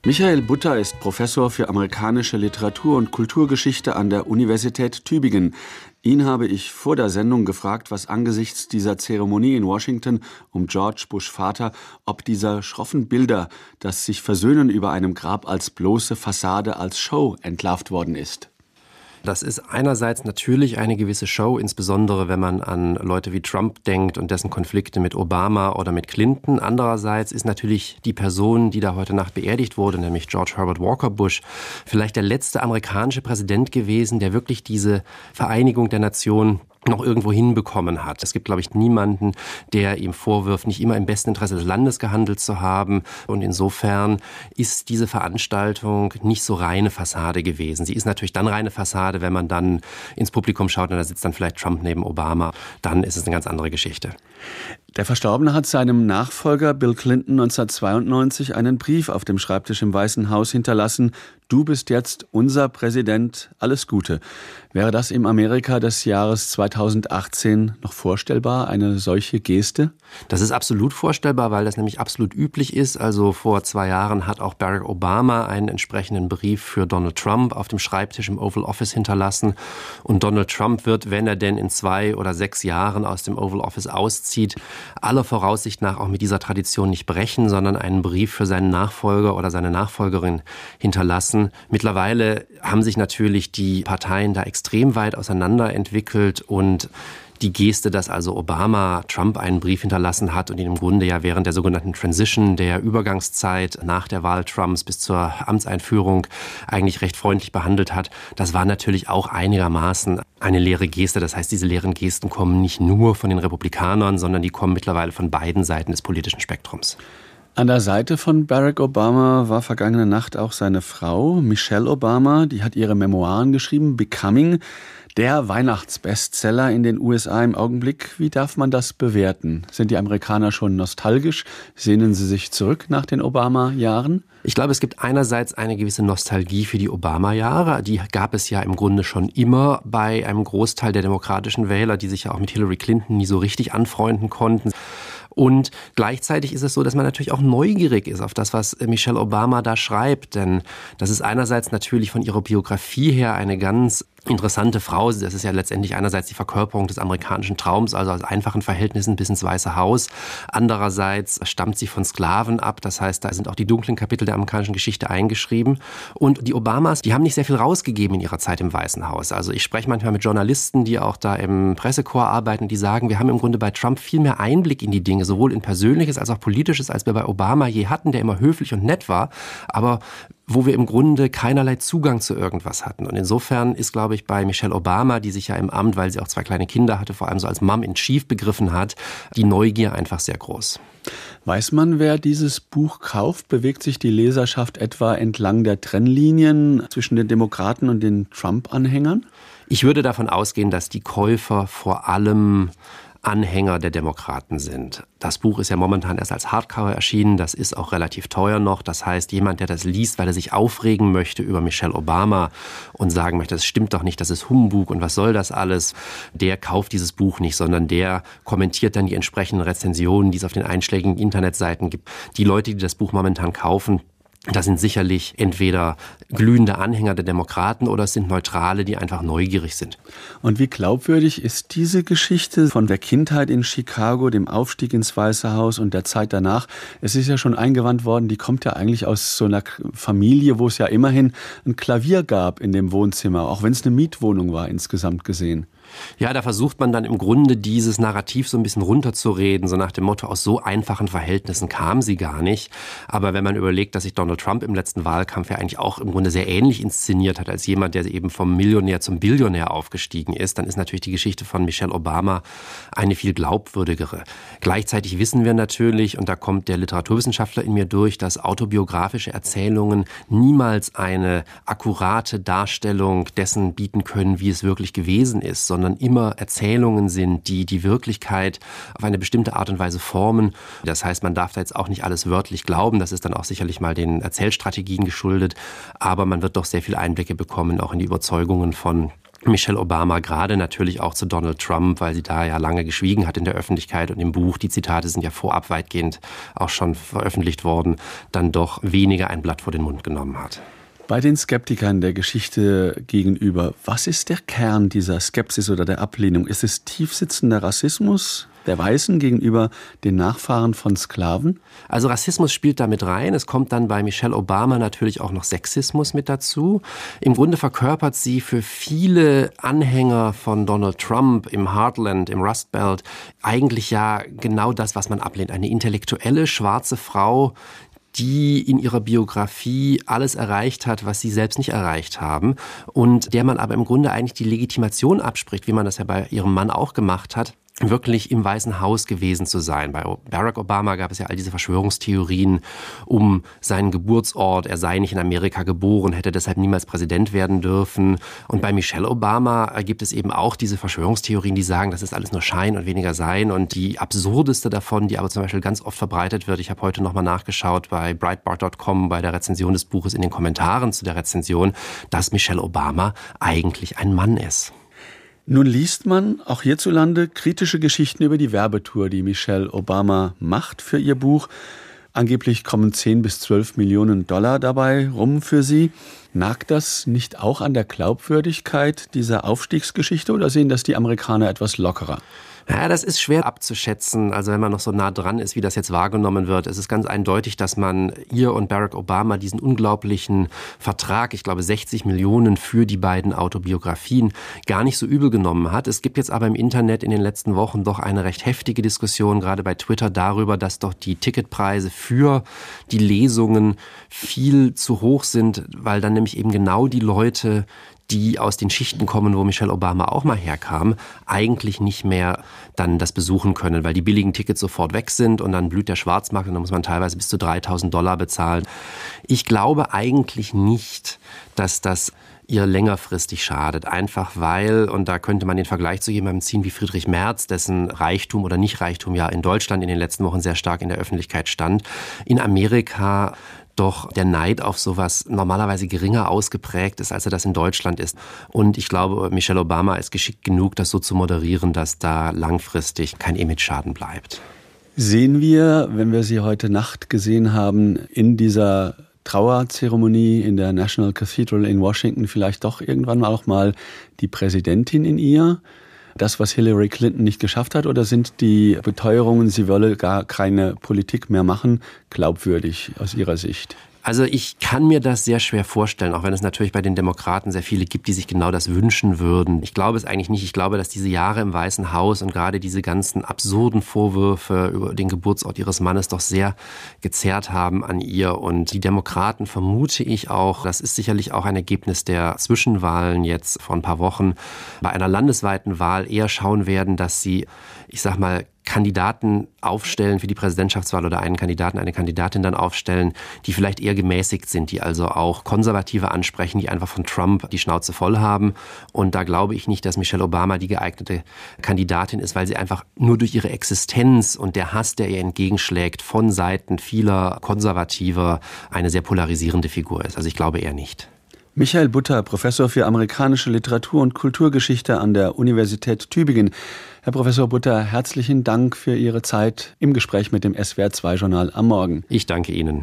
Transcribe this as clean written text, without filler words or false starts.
Michael Butter ist Professor für amerikanische Literatur- und Kulturgeschichte an der Universität Tübingen. Ihn habe ich vor der Sendung gefragt, was angesichts dieser Zeremonie in Washington um George Bush Vater, ob dieser schroffen Bilder, das sich Versöhnen über einem Grab als bloße Fassade, als Show entlarvt worden ist. Das ist einerseits natürlich eine gewisse Show, insbesondere wenn man an Leute wie Trump denkt und dessen Konflikte mit Obama oder mit Clinton. Andererseits ist natürlich die Person, die da heute Nacht beerdigt wurde, nämlich George Herbert Walker Bush, vielleicht der letzte amerikanische Präsident gewesen, der wirklich diese Vereinigung der Nation noch irgendwo hinbekommen hat. Es gibt, glaube ich, niemanden, der ihm vorwirft, nicht immer im besten Interesse des Landes gehandelt zu haben. Und insofern ist diese Veranstaltung nicht so reine Fassade gewesen. Sie ist natürlich dann reine Fassade, wenn man dann ins Publikum schaut und da sitzt dann vielleicht Trump neben Obama. Dann ist es eine ganz andere Geschichte. Der Verstorbene hat seinem Nachfolger Bill Clinton 1992 einen Brief auf dem Schreibtisch im Weißen Haus hinterlassen. Du bist jetzt unser Präsident, alles Gute. Wäre das im Amerika des Jahres 2018 noch vorstellbar, eine solche Geste? Das ist absolut vorstellbar, weil das nämlich absolut üblich ist. Also vor 2 Jahren hat auch Barack Obama einen entsprechenden Brief für Donald Trump auf dem Schreibtisch im Oval Office hinterlassen. Und Donald Trump wird, wenn er denn in 2 oder 6 Jahren aus dem Oval Office auszieht, aller Voraussicht nach auch mit dieser Tradition nicht brechen, sondern einen Brief für seinen Nachfolger oder seine Nachfolgerin hinterlassen. Mittlerweile haben sich natürlich die Parteien da extrem weit auseinander entwickelt und die Geste, dass also Obama Trump einen Brief hinterlassen hat und ihn im Grunde ja während der sogenannten Transition, der Übergangszeit nach der Wahl Trumps bis zur Amtseinführung eigentlich recht freundlich behandelt hat, das war natürlich auch einigermaßen eine leere Geste. Das heißt, diese leeren Gesten kommen nicht nur von den Republikanern, sondern die kommen mittlerweile von beiden Seiten des politischen Spektrums. An der Seite von Barack Obama war vergangene Nacht auch seine Frau, Michelle Obama. Die hat ihre Memoiren geschrieben, Becoming, der Weihnachtsbestseller in den USA im Augenblick. Wie darf man das bewerten? Sind die Amerikaner schon nostalgisch? Sehnen sie sich zurück nach den Obama-Jahren? Ich glaube, es gibt einerseits eine gewisse Nostalgie für die Obama-Jahre. Die gab es ja im Grunde schon immer bei einem Großteil der demokratischen Wähler, die sich ja auch mit Hillary Clinton nie so richtig anfreunden konnten. Und gleichzeitig ist es so, dass man natürlich auch neugierig ist auf das, was Michelle Obama da schreibt. Denn das ist einerseits natürlich von ihrer Biografie her eine ganz interessante Frau. Das ist ja letztendlich einerseits die Verkörperung des amerikanischen Traums, also aus einfachen Verhältnissen bis ins Weiße Haus. Andererseits stammt sie von Sklaven ab. Das heißt, da sind auch die dunklen Kapitel der amerikanischen Geschichte eingeschrieben. Und die Obamas, die haben nicht sehr viel rausgegeben in ihrer Zeit im Weißen Haus. Also ich spreche manchmal mit Journalisten, die auch da im Pressekorps arbeiten, die sagen, wir haben im Grunde bei Trump viel mehr Einblick in die Dinge, sowohl in Persönliches als auch Politisches, als wir bei Obama je hatten, der immer höflich und nett war, aber wo wir im Grunde keinerlei Zugang zu irgendwas hatten. Und insofern ist, glaube ich, bei Michelle Obama, die sich ja im Amt, weil sie auch 2 kleine Kinder hatte, vor allem so als Mom-in-Chief begriffen hat, die Neugier einfach sehr groß. Weiß man, wer dieses Buch kauft? Bewegt sich die Leserschaft etwa entlang der Trennlinien zwischen den Demokraten und den Trump-Anhängern? Ich würde davon ausgehen, dass die Käufer vor allem Anhänger der Demokraten sind. Das Buch ist ja momentan erst als Hardcover erschienen, das ist auch relativ teuer noch. Das heißt, jemand, der das liest, weil er sich aufregen möchte über Michelle Obama und sagen möchte, das stimmt doch nicht, das ist Humbug und was soll das alles, der kauft dieses Buch nicht, sondern der kommentiert dann die entsprechenden Rezensionen, die es auf den einschlägigen Internetseiten gibt. Die Leute, die das Buch momentan kaufen, das sind sicherlich entweder glühende Anhänger der Demokraten oder es sind Neutrale, die einfach neugierig sind. Und wie glaubwürdig ist diese Geschichte von der Kindheit in Chicago, dem Aufstieg ins Weiße Haus und der Zeit danach? Es ist ja schon eingewandt worden, die kommt ja eigentlich aus so einer Familie, wo es ja immerhin ein Klavier gab in dem Wohnzimmer, auch wenn es eine Mietwohnung war insgesamt gesehen. Ja, da versucht man dann im Grunde dieses Narrativ so ein bisschen runterzureden, so nach dem Motto, aus so einfachen Verhältnissen kam sie gar nicht. Aber wenn man überlegt, dass sich Donald Trump im letzten Wahlkampf ja eigentlich auch im Grunde sehr ähnlich inszeniert hat als jemand, der eben vom Millionär zum Billionär aufgestiegen ist, dann ist natürlich die Geschichte von Michelle Obama eine viel glaubwürdigere. Gleichzeitig wissen wir natürlich, und da kommt der Literaturwissenschaftler in mir durch, dass autobiografische Erzählungen niemals eine akkurate Darstellung dessen bieten können, wie es wirklich gewesen ist, sondern immer Erzählungen sind, die die Wirklichkeit auf eine bestimmte Art und Weise formen. Das heißt, man darf da jetzt auch nicht alles wörtlich glauben, das ist dann auch sicherlich mal den Erzählstrategien geschuldet, aber man wird doch sehr viel Einblicke bekommen, auch in die Überzeugungen von Michelle Obama, gerade natürlich auch zu Donald Trump, weil sie da ja lange geschwiegen hat in der Öffentlichkeit und im Buch, die Zitate sind ja vorab weitgehend auch schon veröffentlicht worden, dann doch weniger ein Blatt vor den Mund genommen hat. Bei den Skeptikern der Geschichte gegenüber, was ist der Kern dieser Skepsis oder der Ablehnung? Ist es tiefsitzender Rassismus der Weißen gegenüber den Nachfahren von Sklaven? Also Rassismus spielt da mit rein. Es kommt dann bei Michelle Obama natürlich auch noch Sexismus mit dazu. Im Grunde verkörpert sie für viele Anhänger von Donald Trump im Heartland, im Rust Belt, eigentlich ja genau das, was man ablehnt. Eine intellektuelle, schwarze Frau, die in ihrer Biografie alles erreicht hat, was sie selbst nicht erreicht haben und der man aber im Grunde eigentlich die Legitimation abspricht, wie man das ja bei ihrem Mann auch gemacht hat, wirklich im Weißen Haus gewesen zu sein. Bei Barack Obama gab es ja all diese Verschwörungstheorien um seinen Geburtsort. Er sei nicht in Amerika geboren, hätte deshalb niemals Präsident werden dürfen. Und bei Michelle Obama gibt es eben auch diese Verschwörungstheorien, die sagen, das ist alles nur Schein und weniger Sein. Und die absurdeste davon, die aber zum Beispiel ganz oft verbreitet wird, ich habe heute nochmal nachgeschaut bei Breitbart.com, bei der Rezension des Buches, in den Kommentaren zu der Rezension, dass Michelle Obama eigentlich ein Mann ist. Nun liest man auch hierzulande kritische Geschichten über die Werbetour, die Michelle Obama macht für ihr Buch. Angeblich kommen 10 bis 12 Millionen Dollar dabei rum für sie. Nagt das nicht auch an der Glaubwürdigkeit dieser Aufstiegsgeschichte oder sehen das die Amerikaner etwas lockerer? Ja, das ist schwer abzuschätzen, also wenn man noch so nah dran ist, wie das jetzt wahrgenommen wird. Es ist ganz eindeutig, dass man ihr und Barack Obama diesen unglaublichen Vertrag, ich glaube 60 Millionen für die beiden Autobiografien, gar nicht so übel genommen hat. Es gibt jetzt aber im Internet in den letzten Wochen doch eine recht heftige Diskussion, gerade bei Twitter, darüber, dass doch die Ticketpreise für die Lesungen viel zu hoch sind, weil dann nämlich eben genau die Leute, die aus den Schichten kommen, wo Michelle Obama auch mal herkam, eigentlich nicht mehr dann das besuchen können, weil die billigen Tickets sofort weg sind und dann blüht der Schwarzmarkt und dann muss man teilweise bis zu $3.000 bezahlen. Ich glaube eigentlich nicht, dass das ihr längerfristig schadet, einfach weil, und da könnte man den Vergleich zu jemandem ziehen wie Friedrich Merz, dessen Reichtum oder Nicht-Reichtum ja in Deutschland in den letzten Wochen sehr stark in der Öffentlichkeit stand, in Amerika doch der Neid auf sowas normalerweise geringer ausgeprägt ist, als er das in Deutschland ist. Und ich glaube, Michelle Obama ist geschickt genug, das so zu moderieren, dass da langfristig kein Image-Schaden bleibt. Sehen wir, wenn wir sie heute Nacht gesehen haben, in dieser Trauerzeremonie in der National Cathedral in Washington vielleicht doch irgendwann auch mal die Präsidentin in ihr? Das, was Hillary Clinton nicht geschafft hat, oder sind die Beteuerungen, sie wolle gar keine Politik mehr machen, glaubwürdig aus Ihrer Sicht? Also ich kann mir das sehr schwer vorstellen, auch wenn es natürlich bei den Demokraten sehr viele gibt, die sich genau das wünschen würden. Ich glaube es eigentlich nicht. Ich glaube, dass diese Jahre im Weißen Haus und gerade diese ganzen absurden Vorwürfe über den Geburtsort ihres Mannes doch sehr gezerrt haben an ihr. Und die Demokraten, vermute ich auch, das ist sicherlich auch ein Ergebnis der Zwischenwahlen jetzt vor ein paar Wochen, bei einer landesweiten Wahl eher schauen werden, dass sie, ich sag mal, Kandidaten aufstellen für die Präsidentschaftswahl oder einen Kandidaten, eine Kandidatin dann aufstellen, die vielleicht eher gemäßigt sind, die also auch Konservative ansprechen, die einfach von Trump die Schnauze voll haben. Und da glaube ich nicht, dass Michelle Obama die geeignete Kandidatin ist, weil sie einfach nur durch ihre Existenz und der Hass, der ihr entgegenschlägt, von Seiten vieler Konservativer eine sehr polarisierende Figur ist. Also ich glaube eher nicht. Michael Butter, Professor für amerikanische Literatur und Kulturgeschichte an der Universität Tübingen. Herr Professor Butter, herzlichen Dank für Ihre Zeit im Gespräch mit dem SWR2-Journal am Morgen. Ich danke Ihnen.